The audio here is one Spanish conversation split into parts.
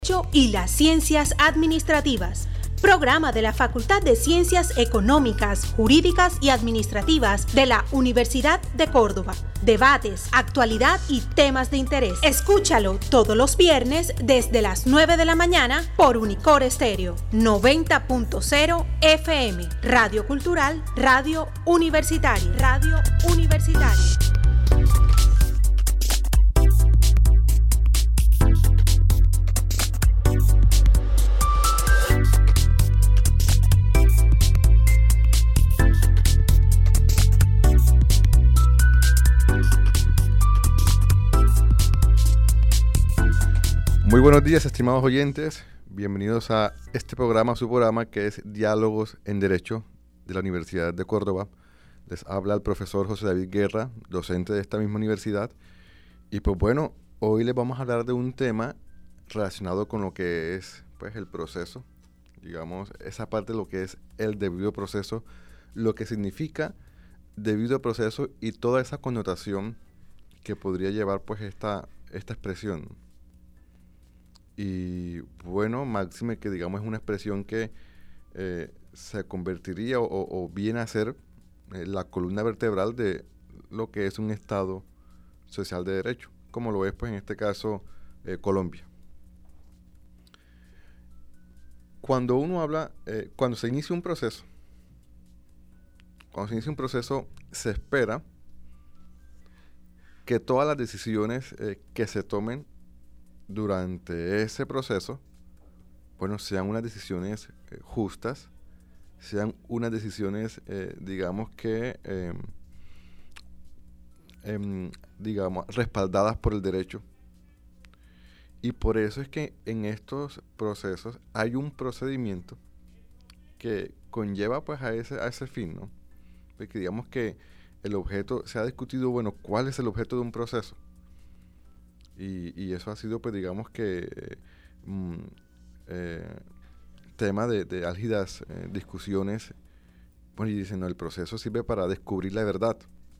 y las ciencias administrativas. Programa de la Facultad de Ciencias Económicas, Jurídicas y Administrativas de la Universidad de Córdoba. Debates, actualidad y temas de interés. Escúchalo todos los viernes desde las 9 de la mañana por Unicor Estéreo 90.0 FM. Radio Cultural, Radio Universitaria. Radio Universitaria. Muy buenos días, estimados oyentes. Bienvenidos a este programa, su programa que es Diálogos en Derecho de la Universidad de Córdoba. Les habla el profesor José David Guerra, docente de esta misma universidad. Y pues bueno, hoy les vamos a hablar de un tema relacionado con lo que es pues el proceso. Digamos, esa parte de lo que es el debido proceso, lo que significa debido proceso y toda esa connotación que podría llevar pues esta expresión. Y bueno, máxime que digamos es una expresión que se convertiría o viene a ser la columna vertebral de lo que es un Estado social de derecho, como lo es pues en este caso Colombia. Cuando uno habla, cuando se inicia un proceso, se espera que todas las decisiones que se tomen durante ese proceso, bueno, sean unas decisiones justas, sean unas decisiones, digamos que, digamos, respaldadas por el derecho. Y por eso es que en estos procesos hay un procedimiento que conlleva pues a ese fin, ¿no? Porque digamos que el objeto, se ha discutido, bueno, ¿cuál es el objeto de un proceso? Y eso ha sido, pues digamos que, tema de álgidas discusiones. Bueno, y dicen, no, el proceso sirve para descubrir la verdad.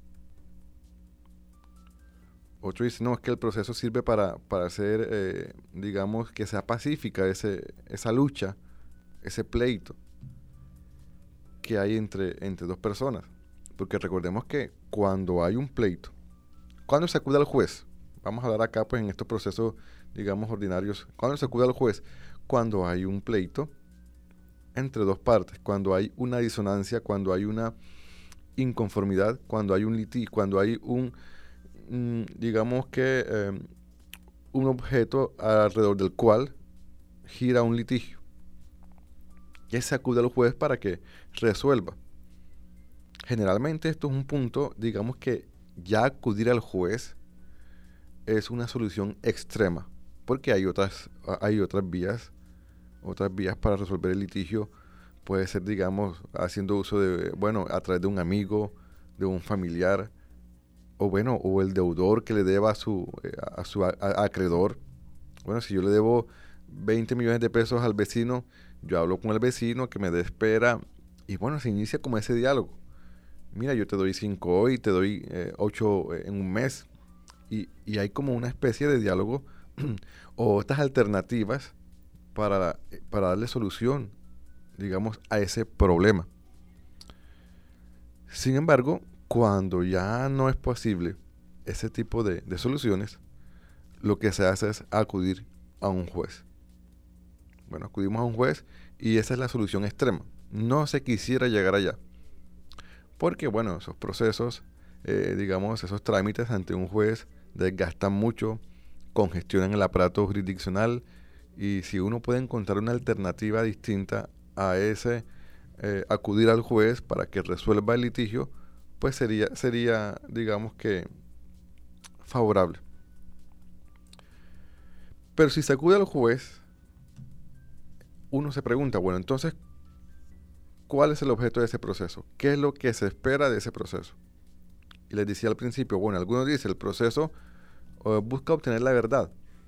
Otro dice, no, es que el proceso sirve para hacer, digamos, que sea pacífica esa lucha, ese pleito que hay entre dos personas. Porque recordemos que cuando hay un pleito, cuando se acude al juez, vamos a hablar acá pues en estos procesos, digamos, ordinarios, cuando se acude al juez, cuando hay un pleito entre dos partes, cuando hay una disonancia, cuando hay una inconformidad, cuando hay un litigio, cuando hay digamos que un objeto alrededor del cual gira un litigio. Y se acude al juez para que resuelva. Generalmente esto es un punto, digamos que ya acudir al juez es una solución extrema, porque hay otras vías para resolver el litigio. Puede ser, digamos, haciendo uso de, bueno, a través de un amigo, de un familiar, o el deudor que le deba a su acreedor. Bueno, si yo le debo 20 millones de pesos al vecino, yo hablo con el vecino que me dé espera, y bueno, se inicia como ese diálogo. Mira, yo te doy 5 hoy, te doy 8 en un mes. Y hay como una especie de diálogo o estas alternativas para darle solución, digamos, a ese problema. Sin embargo, cuando ya no es posible ese tipo de soluciones, lo que se hace es acudir a un juez. Bueno, acudimos a un juez y esa es la solución extrema. No se quisiera llegar allá. Porque, bueno, esos procesos, digamos, esos trámites ante un juez desgastan mucho, congestionan el aparato jurisdiccional, y si uno puede encontrar una alternativa distinta a ese acudir al juez para que resuelva el litigio, pues sería digamos que favorable. Pero si se acude al juez, uno se pregunta, bueno, entonces, ¿cuál es el objeto de ese proceso? ¿Qué es lo que se espera de ese proceso? Y les decía al principio, bueno, algunos dicen el proceso busca obtener la verdad.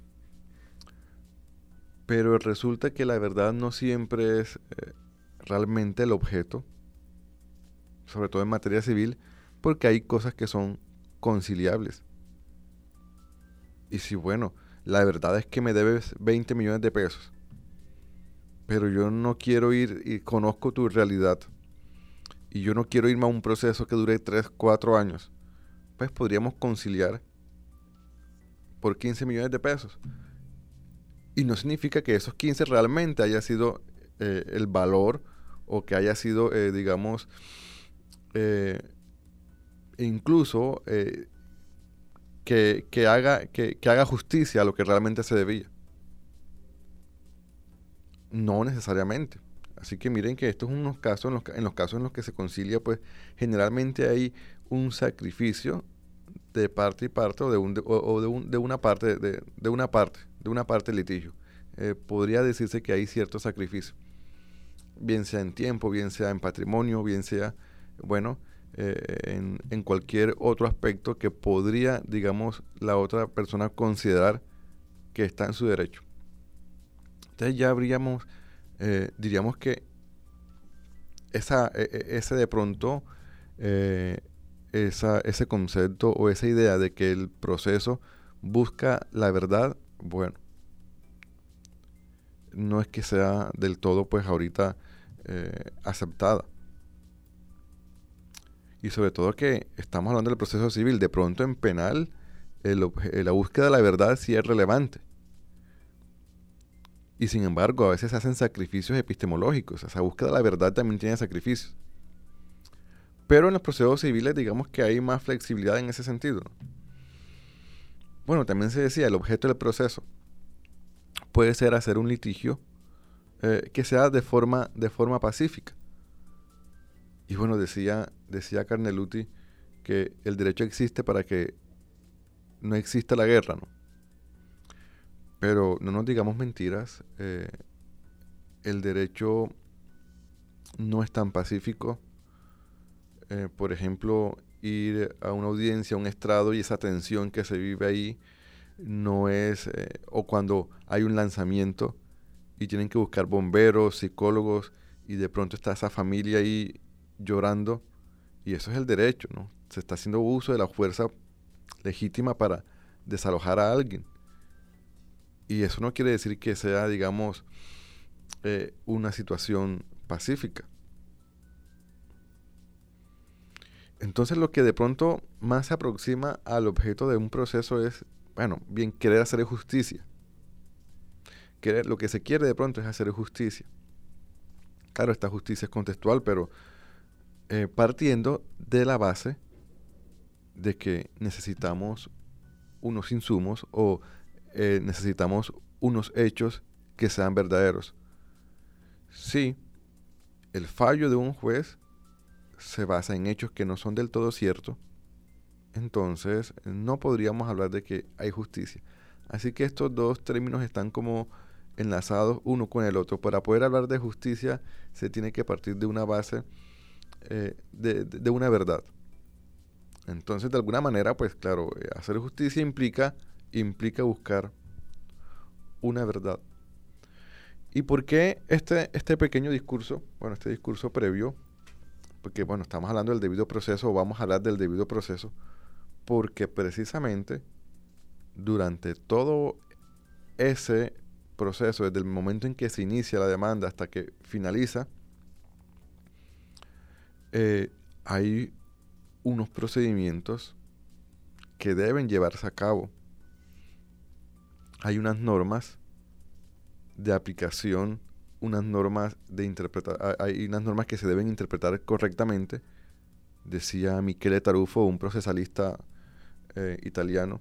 Pero resulta que la verdad no siempre es realmente el objeto, sobre todo en materia civil, porque hay cosas que son conciliables. Y si, bueno, la verdad es que me debes 20 millones de pesos, pero yo no quiero ir y conozco tu realidad y yo no quiero irme a un proceso que dure 3, 4 años, pues podríamos conciliar por 15 millones de pesos. Y no significa que esos 15 realmente haya sido el valor o que haya sido, digamos, incluso que haga justicia a lo que realmente se debía. No necesariamente. Así que miren que estos son unos casos, en los casos en los que se concilia, pues generalmente hay un sacrificio de parte y parte, o de una parte del litigio. Podría decirse que hay cierto sacrificio, bien sea en tiempo, bien sea en patrimonio, bien sea, bueno, en cualquier otro aspecto que podría, digamos, la otra persona considerar que está en su derecho. Entonces ya diríamos que ese de pronto, ese concepto o esa idea de que el proceso busca la verdad, bueno, no es que sea del todo, pues ahorita aceptada. Y sobre todo que estamos hablando del proceso civil. De pronto en penal, la búsqueda de la verdad sí es relevante. Y sin embargo, a veces se hacen sacrificios epistemológicos. Esa búsqueda de la verdad también tiene sacrificios. Pero en los procesos civiles, digamos que hay más flexibilidad en ese sentido. Bueno, también se decía, el objeto del proceso puede ser hacer un litigio que sea de forma pacífica. Y bueno, decía Carneluti que el derecho existe para que no exista la guerra, ¿no? Pero no nos digamos mentiras, el derecho no es tan pacífico. Por ejemplo, ir a una audiencia, a un estrado, y esa tensión que se vive ahí no es, o cuando hay un lanzamiento y tienen que buscar bomberos, psicólogos, y de pronto está esa familia ahí llorando, y eso es el derecho, ¿no? Se está haciendo uso de la fuerza legítima para desalojar a alguien. Y eso no quiere decir que sea, digamos, una situación pacífica. Entonces lo que de pronto más se aproxima al objeto de un proceso es, bueno, bien, querer hacer justicia. Lo que se quiere de pronto es hacer justicia. Claro, esta justicia es contextual, pero partiendo de la base de que necesitamos unos insumos o necesitamos unos hechos que sean verdaderos. Si el fallo de un juez se basa en hechos que no son del todo ciertos, entonces no podríamos hablar de que hay justicia. Así que estos dos términos están como enlazados uno con el otro. Para poder hablar de justicia se tiene que partir de una base de una verdad. Entonces, de alguna manera, pues claro, hacer justicia implica buscar una verdad. ¿Y por qué este pequeño discurso? Bueno, este discurso previo, porque bueno, estamos hablando del debido proceso, o vamos a hablar del debido proceso, porque precisamente durante todo ese proceso, desde el momento en que se inicia la demanda hasta que finaliza, hay unos procedimientos que deben llevarse a cabo. Hay unas normas de aplicación, unas normas hay unas normas que se deben interpretar correctamente. Decía Michele Tarufo, un procesalista italiano,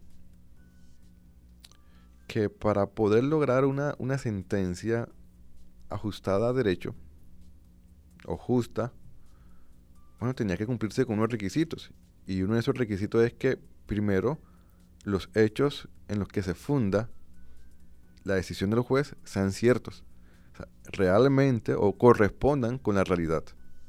que para poder lograr una sentencia ajustada a derecho o justa, bueno, tenía que cumplirse con unos requisitos. Y uno de esos requisitos es que, primero, los hechos en los que se funda la decisión del juez sean ciertos. O sea, realmente o correspondan con la realidad.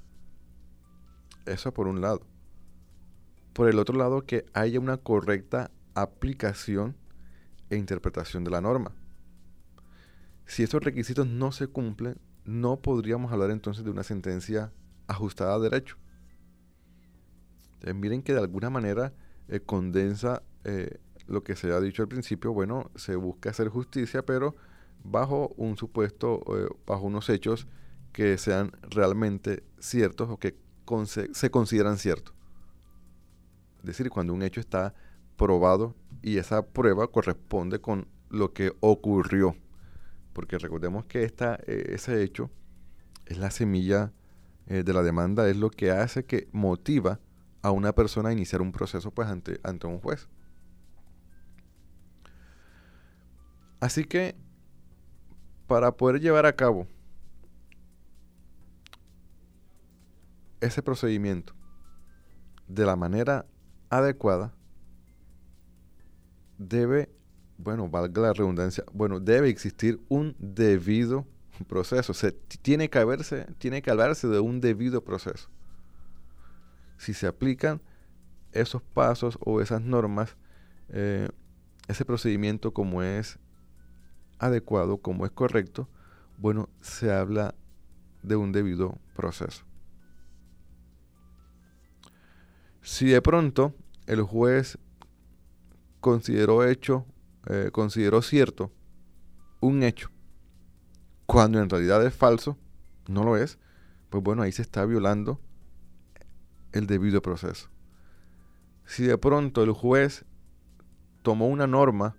Eso por un lado. Por el otro lado, que haya una correcta aplicación e interpretación de la norma. Si esos requisitos no se cumplen, no podríamos hablar entonces de una sentencia ajustada a derecho. Entonces, miren que de alguna manera condensa lo que se ha dicho al principio, bueno, se busca hacer justicia, pero bajo un supuesto, bajo unos hechos que sean realmente ciertos o que se consideran ciertos. Es decir, cuando un hecho está probado y esa prueba corresponde con lo que ocurrió. Porque recordemos que ese hecho es la semilla de la demanda, es lo que hace que motiva a una persona a iniciar un proceso pues ante un juez. Así que para poder llevar a cabo ese procedimiento de la manera adecuada, debe, valga la redundancia, debe existir un debido proceso. Tiene que hablarse de un debido proceso. Si se aplican esos pasos o esas normas, ese procedimiento como es adecuado, como es correcto, se habla de un debido proceso. Si de pronto el juez consideró cierto un hecho, cuando en realidad es falso, no lo es, ahí se está violando el debido proceso. Si de pronto el juez tomó una norma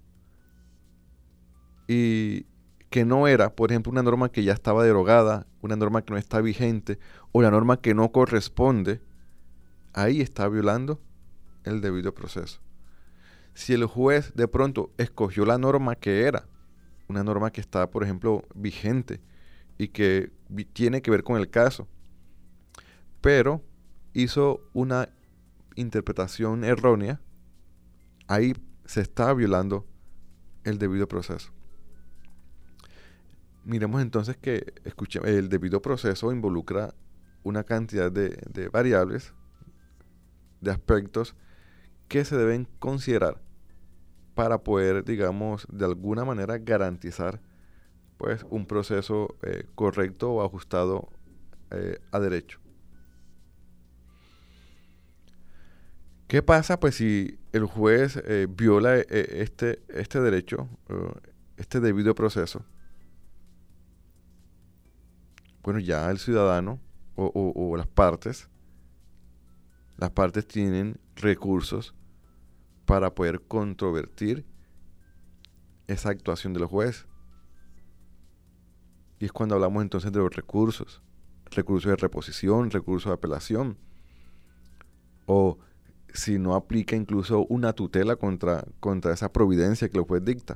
y que no era, por ejemplo, una norma que ya estaba derogada, una norma que no está vigente, o una norma que no corresponde, ahí está violando el debido proceso. Si el juez de pronto escogió la norma que era, una norma que está, por ejemplo, vigente y que tiene que ver con el caso, pero hizo una interpretación errónea, ahí se está violando el debido proceso. Miremos entonces que el debido proceso involucra una cantidad de variables, de aspectos que se deben considerar para poder, digamos, de alguna manera garantizar pues un proceso correcto o ajustado a derecho. ¿Qué pasa pues si el juez viola este derecho, este debido proceso? Ya el ciudadano o las partes tienen recursos para poder controvertir esa actuación del juez. Y es cuando hablamos entonces de los recursos de reposición, recursos de apelación, o si no aplica incluso una tutela contra esa providencia que el juez dicta.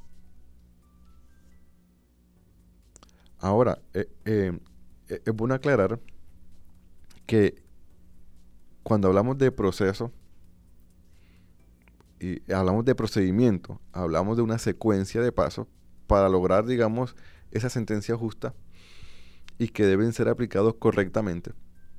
Ahora, es bueno aclarar que cuando hablamos de proceso y hablamos de procedimiento, hablamos de una secuencia de pasos para lograr, digamos, esa sentencia justa y que deben ser aplicados correctamente.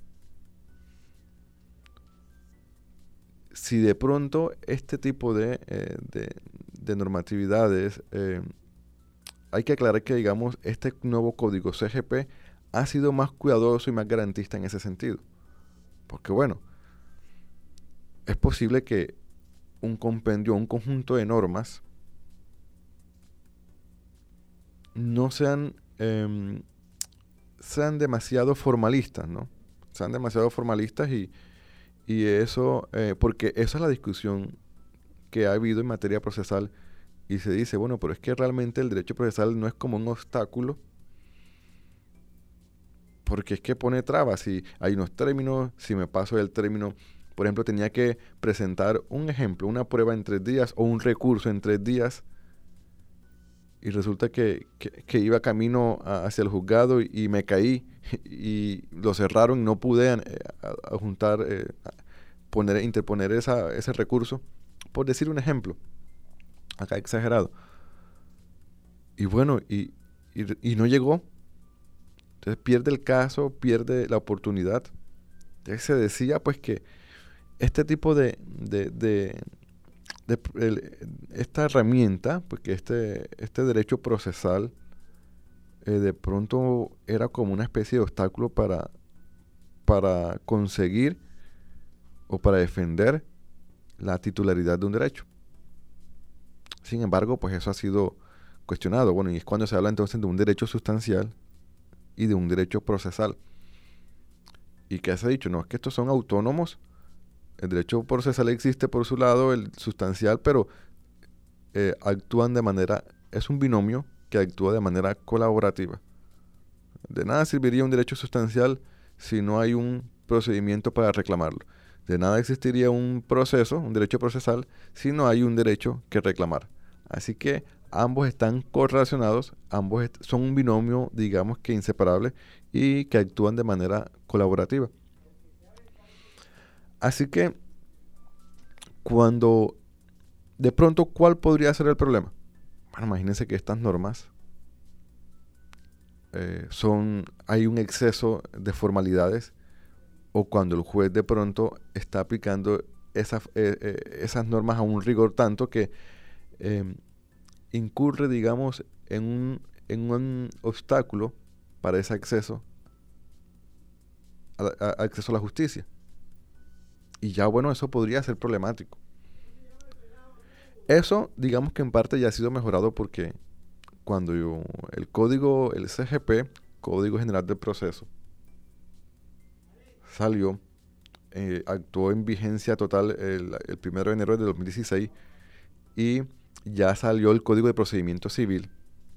Si de pronto este tipo de normatividades, hay que aclarar que, digamos, este nuevo código CGP ha sido más cuidadoso y más garantista en ese sentido. Porque es posible que un compendio, un conjunto de normas no sean demasiado formalistas, ¿no? Sean demasiado formalistas y eso, porque esa es la discusión que ha habido en materia procesal y se dice, pero es que realmente el derecho procesal no es como un obstáculo porque es que pone trabas. Si hay unos términos, si me paso del término, por ejemplo, tenía que presentar una prueba en 3 días o un recurso en 3 días y resulta que iba camino hacia el juzgado y me caí y lo cerraron y no pude interponer ese recurso, por decir un ejemplo, acá exagerado. Y y no llegó. Entonces pierde el caso, pierde la oportunidad. Entonces se decía pues que este tipo esta herramienta, porque este derecho procesal de pronto era como una especie de obstáculo para conseguir o para defender la titularidad de un derecho. Sin embargo, pues eso ha sido cuestionado. Bueno, y es cuando se habla entonces de un derecho sustancial y de un derecho procesal. ¿Y qué se ha dicho? No, es que estos son autónomos. El derecho procesal existe por su lado, el sustancial, pero actúan de manera... Es un binomio que actúa de manera colaborativa. De nada serviría un derecho sustancial si no hay un procedimiento para reclamarlo. De nada existiría un proceso, un derecho procesal, si no hay un derecho que reclamar. Así que ambos están correlacionados, ambos son un binomio, digamos que inseparable, y que actúan de manera colaborativa. Así que, cuando de pronto, ¿cuál podría ser el problema? Bueno, imagínense que estas normas hay un exceso de formalidades, o cuando el juez de pronto está aplicando esas normas a un rigor tanto que incurre, digamos, en un obstáculo para ese acceso acceso a la justicia. Y ya, bueno, eso podría ser problemático. Eso, digamos que en parte ya ha sido mejorado porque cuando el CGP, Código General del Proceso, salió, actuó en vigencia total el 1 de enero de 2016 y ya salió el Código de Procedimiento Civil,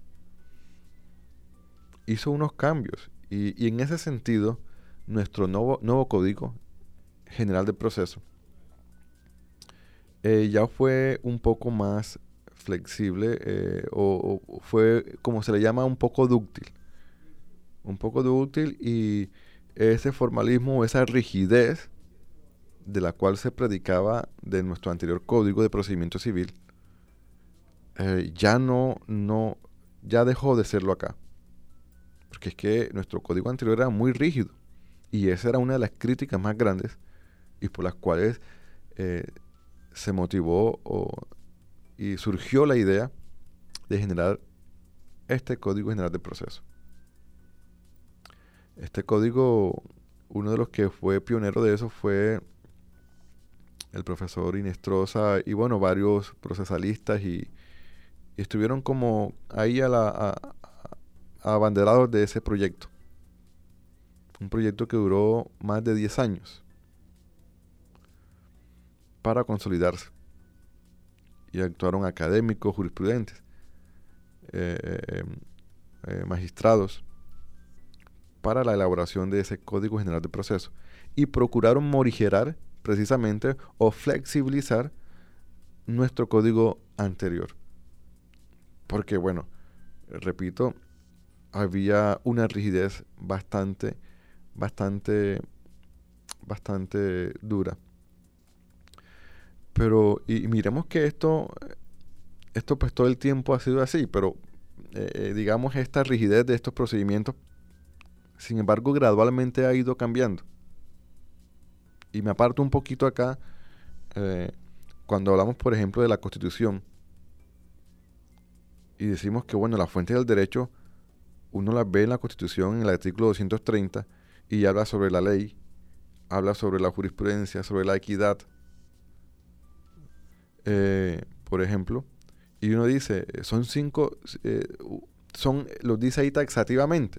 hizo unos cambios y en ese sentido nuestro nuevo Código General del Proceso ya fue un poco más flexible o fue, como se le llama, un poco dúctil y ese formalismo, esa rigidez de la cual se predicaba de nuestro anterior Código de Procedimiento Civil ya dejó de serlo acá, porque es que nuestro código anterior era muy rígido y esa era una de las críticas más grandes y por las cuales se motivó y surgió la idea de generar este Código General de Proceso. Este código, uno de los que fue pionero de eso fue el profesor Inestrosa y bueno, varios procesalistas y estuvieron como ahí abanderados de ese proyecto. Un proyecto que duró más de 10 años para consolidarse. Y actuaron académicos, jurisprudentes, magistrados, para la elaboración de ese Código General de Proceso. Y procuraron morigerar, precisamente, o flexibilizar nuestro código anterior. Porque, bueno, repito, había una rigidez bastante dura. Pero, y miremos que esto pues todo el tiempo ha sido así, pero digamos esta rigidez de estos procedimientos, sin embargo, gradualmente ha ido cambiando. Y me aparto un poquito acá, cuando hablamos, por ejemplo, de la Constitución, y decimos que, bueno, las fuentes del derecho, uno las ve en la Constitución, en el artículo 230, y habla sobre la ley, habla sobre la jurisprudencia, sobre la equidad, por ejemplo, y uno dice, son 5, los dice ahí taxativamente.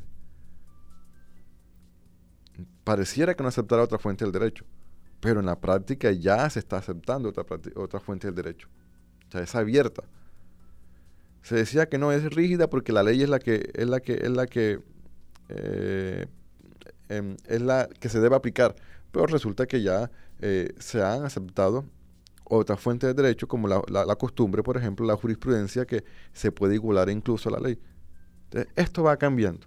Pareciera que no aceptara otra fuente del derecho, pero en la práctica ya se está aceptando otra fuente del derecho. O sea, es abierta. Se decía que no es rígida porque la ley es la que se debe aplicar, pero resulta que ya se han aceptado otras fuentes de derecho como la costumbre, por ejemplo, la jurisprudencia, que se puede igualar incluso a la ley. Entonces, esto va cambiando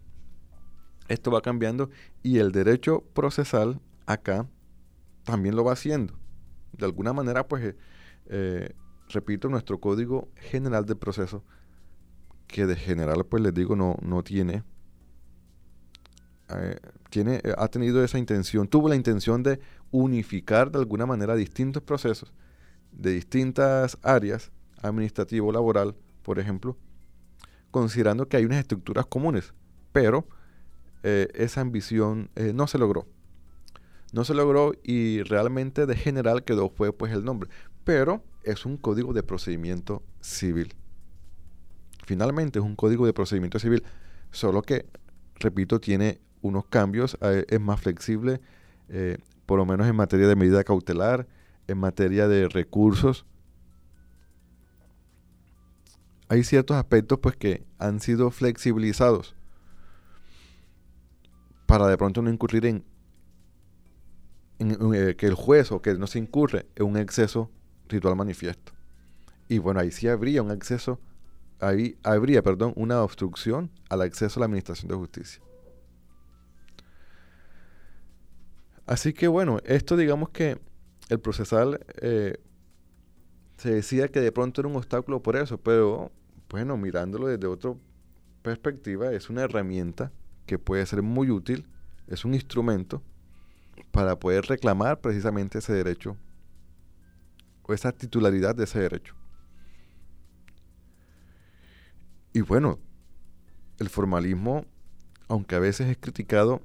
y el derecho procesal acá también lo va haciendo. De alguna manera, pues, repito, nuestro Código General del Proceso, que de general, pues les digo, no tiene, ha tenido esa intención, tuvo la intención de unificar de alguna manera distintos procesos de distintas áreas, administrativo, laboral, por ejemplo, considerando que hay unas estructuras comunes, pero esa ambición no se logró. No se logró y realmente de general fue pues el nombre. Pero es un código de procedimiento civil. Finalmente es un código de procedimiento civil, solo que, repito, tiene unos cambios, es más flexible, por lo menos en materia de medida cautelar, en materia de recursos. Hay ciertos aspectos pues que han sido flexibilizados para de pronto no incurrir en que el juez o que no se incurre en un exceso ritual manifiesto. Y bueno, ahí sí habría un exceso, habría una obstrucción al acceso a la administración de justicia. Así que bueno, esto digamos que el procesal se decía que de pronto era un obstáculo por eso, pero bueno, mirándolo desde otra perspectiva, es una herramienta que puede ser muy útil, es un instrumento para poder reclamar precisamente ese derecho o esa titularidad de ese derecho. Y bueno, el formalismo, aunque a veces es criticado,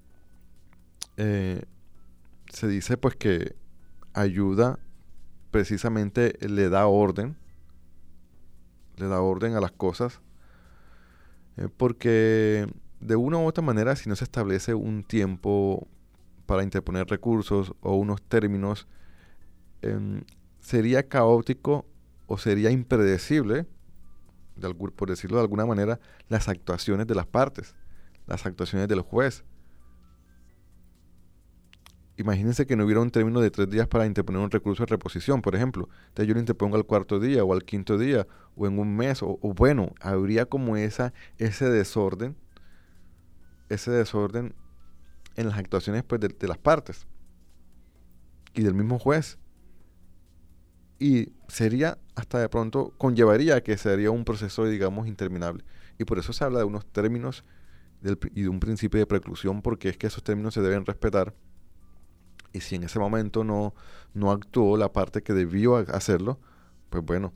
se dice pues que ayuda, precisamente le da orden a las cosas, porque de una u otra manera, si no se establece un tiempo para interponer recursos o unos términos, sería caótico o sería impredecible, por decirlo de alguna manera, las actuaciones de las partes, las actuaciones del juez. Imagínense que no hubiera un término de 3 días para interponer un recurso de reposición, por ejemplo. Entonces yo lo interpongo al 4º día o al 5º día o en un mes, o bueno, habría como ese desorden en las actuaciones pues, de las partes y del mismo juez. Y sería, hasta de pronto, conllevaría a que sería un proceso, digamos, interminable. Y por eso se habla de unos términos y de un principio de preclusión, porque es que esos términos se deben respetar. Y si en ese momento no actuó la parte que debió hacerlo, pues bueno,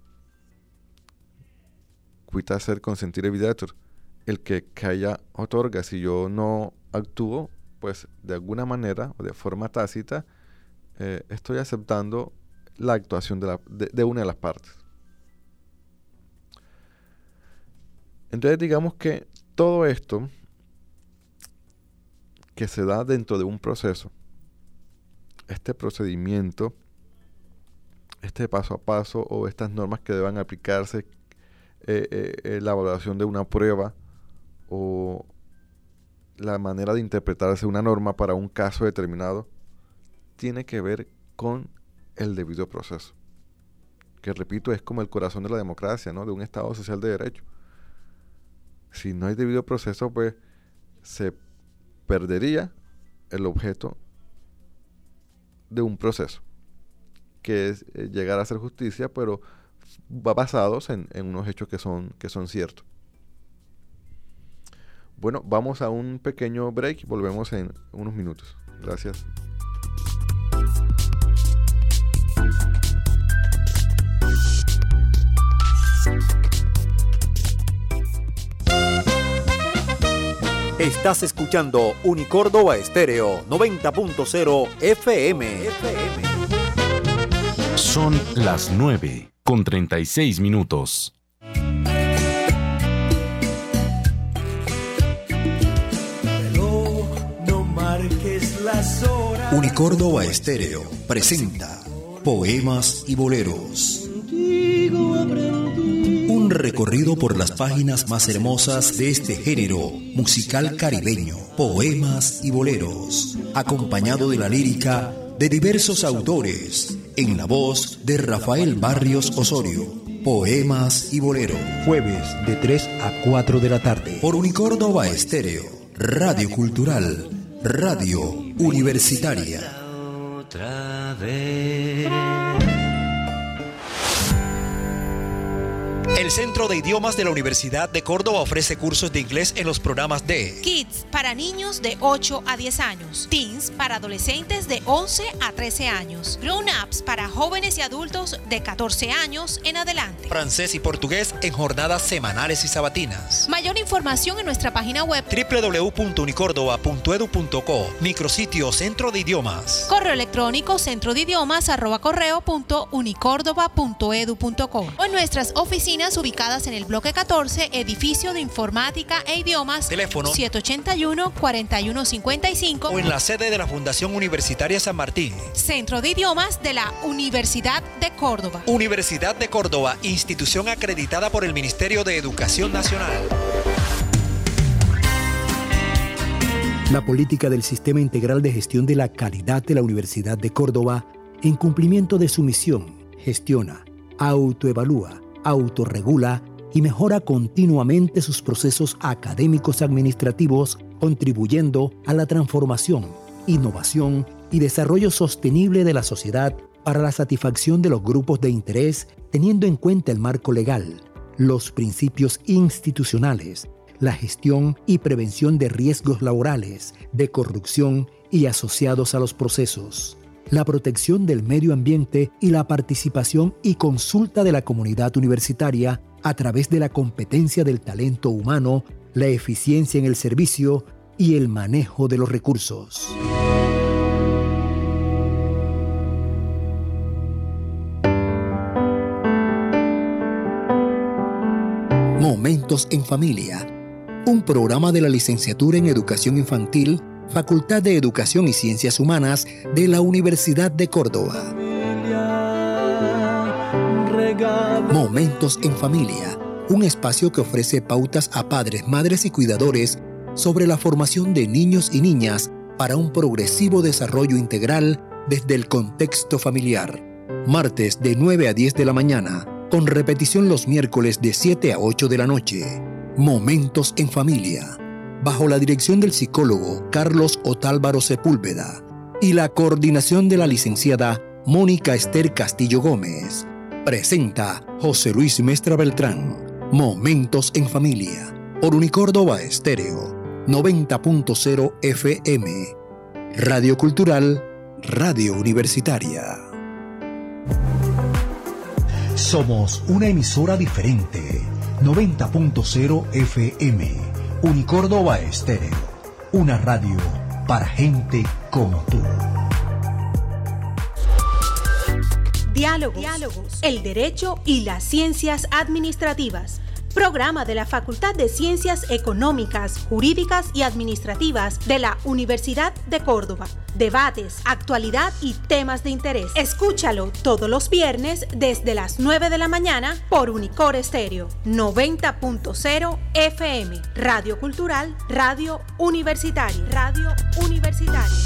quita ser consentire videatur. El que calla otorga. Si yo no actúo, pues de alguna manera o de forma tácita, estoy aceptando la actuación de una de las partes. Entonces digamos que todo esto que se da dentro de un proceso, este procedimiento, este paso a paso o estas normas que deban aplicarse, la evaluación de una prueba o la manera de interpretarse una norma para un caso determinado, tiene que ver con el debido proceso, que repito es como el corazón de la democracia, ¿no? De un Estado social de derecho. Si no hay debido proceso, pues se perdería el objeto de un proceso, que es llegar a hacer justicia, pero basados en unos hechos que son ciertos. Bueno, vamos a un pequeño break y volvemos en unos minutos. Gracias. Estás escuchando Unicórdoba Estéreo 90.0 FM. Son las 9:36. Unicórdoba Estéreo presenta Poemas y Boleros. Un recorrido por las páginas más hermosas de este género musical caribeño, poemas y boleros, acompañado de la lírica de diversos autores, en la voz de Rafael Barrios Osorio. Poemas y boleros, jueves de 3 a 4 de la tarde. Por Unicórdoba Estéreo, Radio Cultural, Radio Universitaria. Otra vez. El Centro de Idiomas de la Universidad de Córdoba ofrece cursos de inglés en los programas de Kids para niños de 8 a 10 años, Teens para adolescentes de 11 a 13 años, Grown Ups para jóvenes y adultos de 14 años en adelante. francés y portugués en jornadas semanales y sabatinas. Mayor información en nuestra página web www.unicordoba.edu.co, micrositio Centro de Idiomas. correo electrónico centrodidiomas@correo.unicordoba.edu.co o en nuestras oficinas ubicadas en el bloque 14, edificio de informática e idiomas, Teléfono 781-4155 o en la sede de la Fundación Universitaria San Martín. Centro de Idiomas de la Universidad de Córdoba. Universidad de Córdoba, institución acreditada por el Ministerio de Educación Nacional. La política del Sistema Integral de Gestión de la Calidad de la Universidad de Córdoba, en cumplimiento de su misión, gestiona, autoevalúa, autorregula y mejora continuamente sus procesos académicos administrativos, contribuyendo a la transformación, innovación y desarrollo sostenible de la sociedad para la satisfacción de los grupos de interés, teniendo en cuenta el marco legal, los principios institucionales, la gestión y prevención de riesgos laborales, de corrupción y asociados a los procesos, la protección del medio ambiente y la participación y consulta de la comunidad universitaria a través de la competencia del talento humano, la eficiencia en el servicio y el manejo de los recursos. Momentos en Familia, un programa de la Licenciatura en Educación Infantil, Facultad de Educación y Ciencias Humanas de la Universidad de Córdoba. Momentos en Familia, un espacio que ofrece pautas a padres, madres y cuidadores sobre la formación de niños y niñas para un progresivo desarrollo integral desde el contexto familiar. Martes de 9 a 10 de la mañana, con repetición los miércoles de 7 a 8 de la noche. Momentos en Familia, bajo la dirección del psicólogo Carlos Otálvaro Sepúlveda y la coordinación de la licenciada Mónica Esther Castillo Gómez. Presenta José Luis Mestra Beltrán. Momentos en Familia, por Unicórdoba Estéreo, 90.0 FM. Radio Cultural, Radio Universitaria. Somos una emisora diferente. 90.0 FM. Unicórdoba Estéreo. Una radio para gente como tú. Diálogos, el derecho y las ciencias administrativas. Programa de la Facultad de Ciencias Económicas, Jurídicas y Administrativas de la Universidad de Córdoba. Debates, actualidad y temas de interés. Escúchalo todos los viernes desde las 9 de la mañana por Unicor Estéreo, 90.0 FM. Radio Cultural, Radio Universitaria. Radio Universitaria.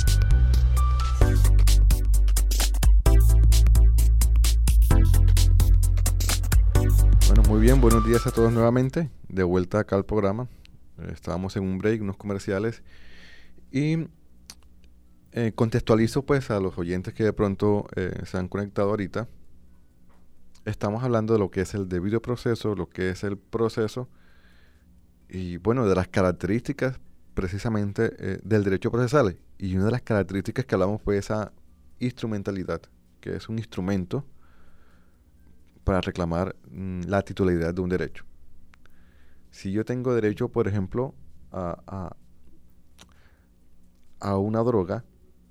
Bueno, muy bien, buenos días a todos nuevamente. De vuelta acá al programa. Estábamos en un break, unos comerciales. Y contextualizo pues a los oyentes que de pronto se han conectado ahorita. Estamos hablando de lo que es el debido proceso, lo que es el proceso. Y bueno, de las características precisamente del derecho procesal. Y una de las características que hablamos fue esa instrumentalidad, que es un instrumento para reclamar la titularidad de un derecho. Si yo tengo derecho, por ejemplo, a una droga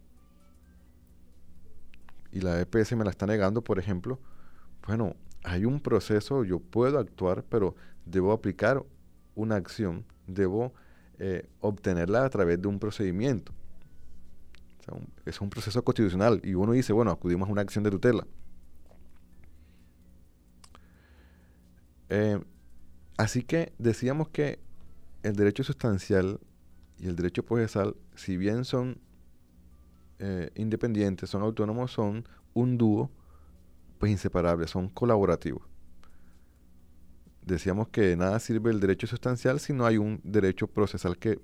y la EPS me la está negando, por ejemplo, bueno, hay un proceso, yo puedo actuar, pero debo aplicar una acción, debo obtenerla a través de un procedimiento. O sea, es un proceso constitucional y uno dice, bueno, acudimos a una acción de tutela. Así que decíamos que el derecho sustancial y el derecho procesal, si bien son independientes, son autónomos, son un dúo, pues inseparables, son colaborativos. Decíamos que de nada sirve el derecho sustancial si no hay un derecho procesal que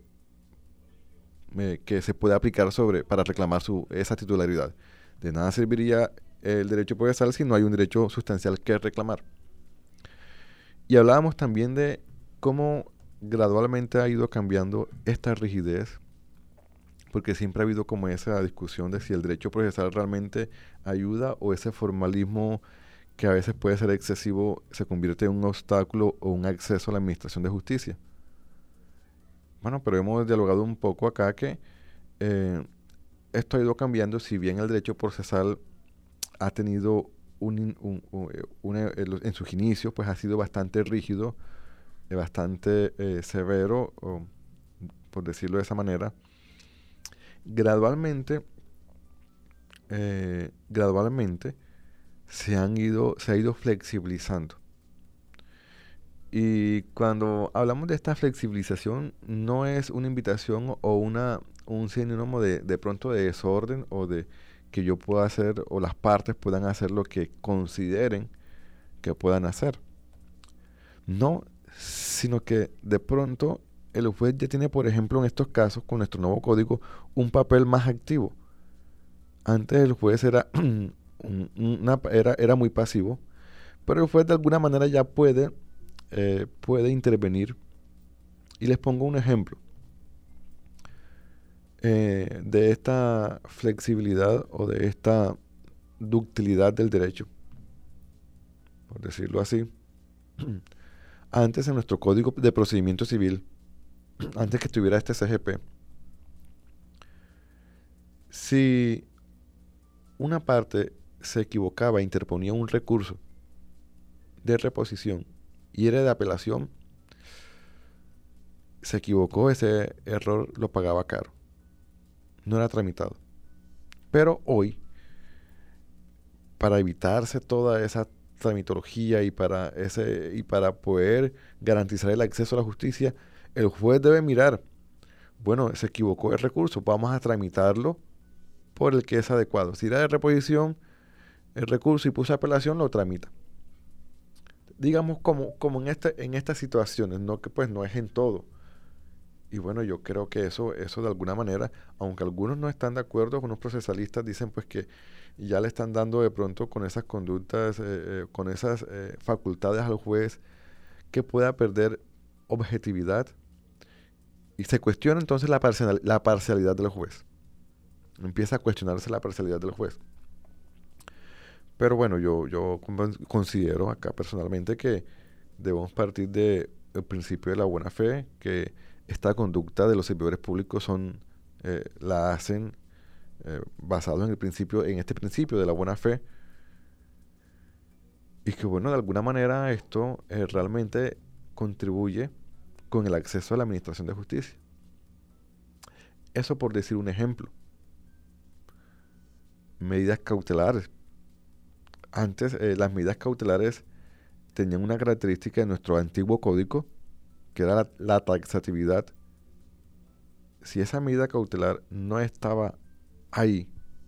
se pueda aplicar para reclamar esa titularidad. De nada serviría el derecho procesal si no hay un derecho sustancial que reclamar. Y hablábamos también de cómo gradualmente ha ido cambiando esta rigidez, porque siempre ha habido como esa discusión de si el derecho procesal realmente ayuda o ese formalismo que a veces puede ser excesivo se convierte en un obstáculo o un acceso a la administración de justicia. Bueno, pero hemos dialogado un poco acá que esto ha ido cambiando, si bien el derecho procesal ha tenido en sus inicios, pues ha sido bastante rígido, bastante severo, por decirlo de esa manera. Gradualmente se ha ido flexibilizando. Y cuando hablamos de esta flexibilización, no es una invitación o un sinónimo de pronto de desorden o de que yo pueda hacer o las partes puedan hacer lo que consideren que puedan hacer. No, sino que de pronto el juez ya tiene, por ejemplo, en estos casos, con nuestro nuevo código, un papel más activo. Antes el juez era muy pasivo, pero el juez de alguna manera ya puede intervenir. Y les pongo un ejemplo de esta flexibilidad o de esta ductilidad del derecho, por decirlo así. Antes en nuestro Código de Procedimiento Civil, antes que estuviera este CGP, si una parte se equivocaba e interponía un recurso de reposición y era de apelación, se equivocó, ese error lo pagaba caro. No era tramitado. Pero hoy, para evitarse toda esa tramitología y para poder garantizar el acceso a la justicia, el juez debe mirar, bueno, se equivocó el recurso, vamos a tramitarlo por el que es adecuado. Si era de reposición el recurso y puso apelación, lo tramita. Digamos como en estas situaciones, no que pues no es en todo. Y bueno, yo creo que eso de alguna manera, aunque algunos no están de acuerdo, algunos procesalistas dicen pues que ya le están dando de pronto con esas conductas, con esas facultades al juez, que pueda perder objetividad. Y se cuestiona entonces la parcialidad del juez. Empieza a cuestionarse la parcialidad del juez. Pero bueno, yo considero acá personalmente que debemos partir del principio de la buena fe, que esta conducta de los servidores públicos la hacen basado en este principio de la buena fe, y que bueno, de alguna manera esto realmente contribuye con el acceso a la administración de justicia. Eso por decir un ejemplo. Medidas cautelares. Antes las medidas cautelares tenían una característica de nuestro antiguo código, que era la taxatividad. Si esa medida cautelar no estaba ahí,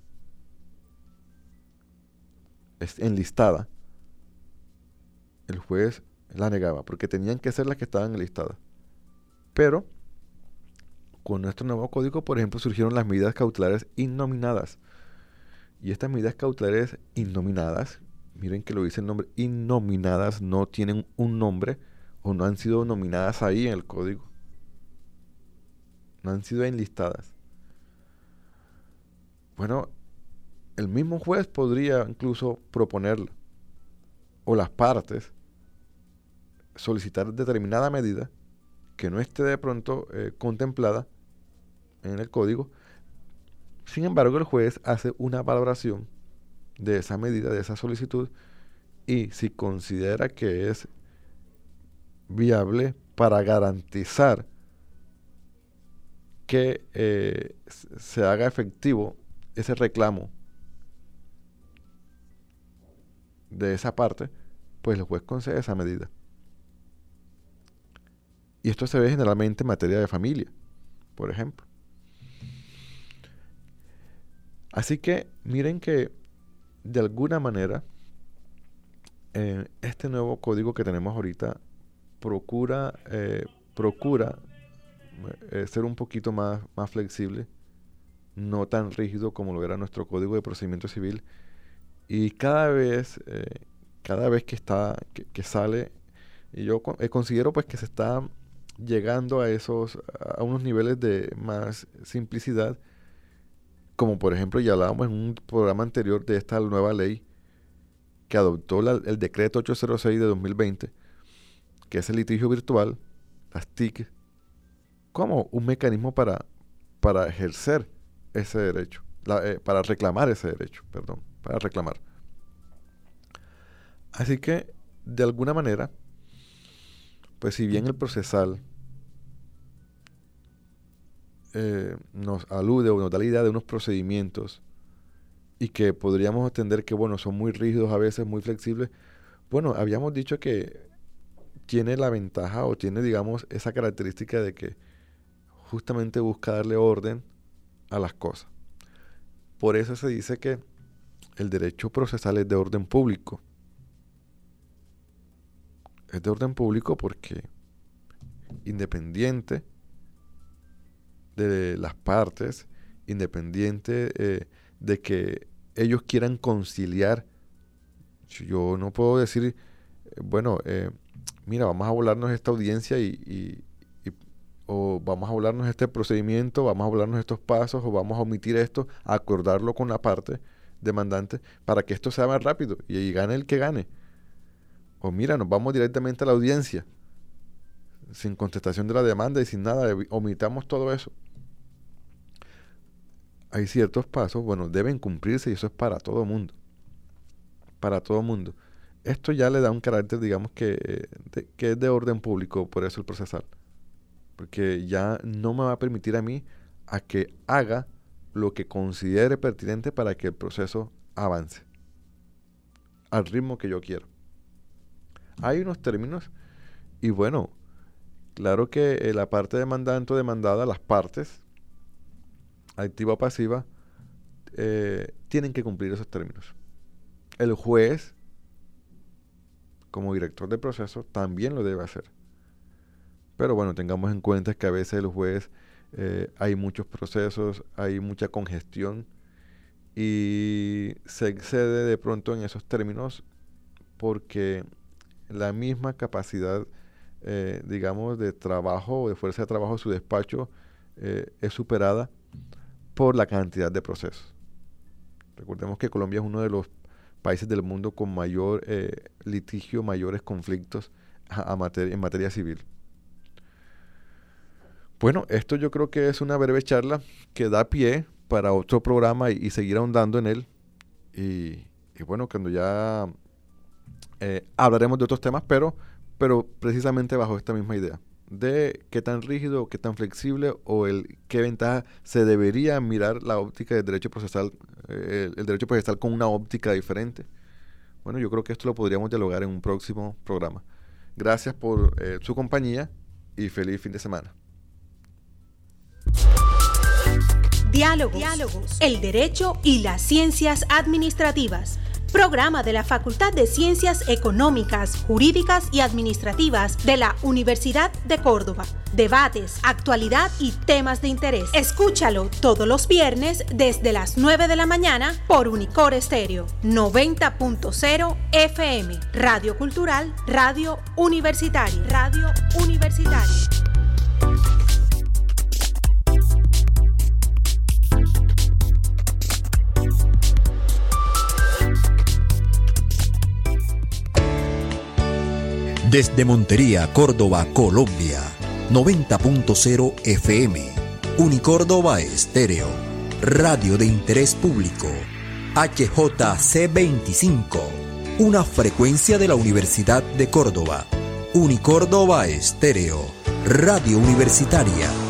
enlistada, el juez la negaba, porque tenían que ser las que estaban enlistadas. Pero con nuestro nuevo código, por ejemplo, surgieron las medidas cautelares innominadas. Y estas medidas cautelares innominadas, miren que lo dice el nombre, innominadas, no tienen un nombre o no han sido nominadas ahí en el código. No han sido enlistadas. Bueno, el mismo juez podría incluso proponerla, o las partes solicitar determinada medida que no esté de pronto contemplada en el código. Sin embargo, el juez hace una valoración de esa medida, de esa solicitud, y si considera que es viable para garantizar que se haga efectivo ese reclamo de esa parte, pues el juez concede esa medida. Y esto se ve generalmente en materia de familia, por ejemplo. Así que miren que de alguna manera este nuevo código que tenemos ahorita procura ser un poquito más flexible, no tan rígido como lo era nuestro Código de Procedimiento Civil, y cada vez que sale Y yo considero pues que se está llegando a unos niveles de más simplicidad, como por ejemplo ya hablábamos en un programa anterior de esta nueva ley que adoptó el decreto 806 de 2020, que es el litigio virtual, las TIC, como un mecanismo para ejercer ese derecho, para reclamar ese derecho, para reclamar. Así que, de alguna manera, pues si bien el procesal nos alude o nos da la idea de unos procedimientos y que podríamos entender que, bueno, son muy rígidos a veces, muy flexibles, bueno, habíamos dicho que tiene la ventaja o tiene, digamos, esa característica de que justamente busca darle orden a las cosas. Por eso se dice que el derecho procesal es de orden público. Es de orden público porque independiente de las partes, independiente de que ellos quieran conciliar, yo no puedo decir, bueno, mira, vamos a volarnos esta audiencia o vamos a volarnos este procedimiento, vamos a volarnos estos pasos, o vamos a omitir esto, a acordarlo con la parte demandante para que esto sea más rápido y gane el que gane. O mira, nos vamos directamente a la audiencia, sin contestación de la demanda y sin nada, omitamos todo eso. Hay ciertos pasos, bueno, deben cumplirse y eso es para todo mundo. Para todo mundo. Esto ya le da un carácter, digamos, que es de orden público, por eso el procesal. Porque ya no me va a permitir a mí a que haga lo que considere pertinente para que el proceso avance al ritmo que yo quiero. Hay unos términos y bueno, claro que la parte demandante o demandada, las partes, activa o pasiva, tienen que cumplir esos términos. El juez, como director de proceso, también lo debe hacer. Pero bueno, tengamos en cuenta que a veces el juez, hay muchos procesos, hay mucha congestión y se excede de pronto en esos términos porque la misma capacidad, digamos, de trabajo o de fuerza de trabajo de su despacho es superada por la cantidad de procesos. Recordemos que Colombia es uno de los países del mundo con mayor litigio, mayores conflictos en materia civil. Bueno, esto yo creo que es una breve charla que da pie para otro programa y seguir ahondando en él. Y bueno, cuando ya hablaremos de otros temas, pero precisamente bajo esta misma idea de qué tan rígido, qué tan flexible o qué ventaja se debería mirar la óptica del derecho procesal, el derecho procesal con una óptica diferente. Bueno, yo creo que esto lo podríamos dialogar en un próximo programa. Gracias por su compañía y feliz fin de semana. Diálogos, el derecho y las ciencias administrativas. Programa de la Facultad de Ciencias Económicas, Jurídicas y Administrativas de la Universidad de Córdoba. Debates, actualidad y temas de interés. Escúchalo todos los viernes desde las 9 de la mañana por Unicor Estéreo 90.0 FM. Radio Cultural, Radio Universitaria. Radio Universitaria. Desde Montería, Córdoba, Colombia, 90.0 FM, Unicórdoba Estéreo, radio de interés público, HJC25, una frecuencia de la Universidad de Córdoba, Unicórdoba Estéreo, radio universitaria.